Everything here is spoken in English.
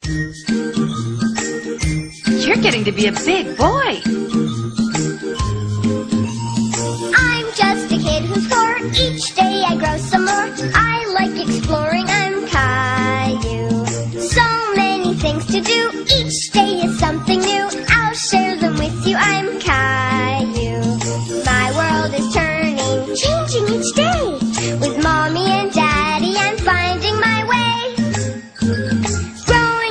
You're getting to be a big boy. I'm just a kid who's 4. Each day I grow some more. I like exploring. I'm Caillou. So many things to do. Each day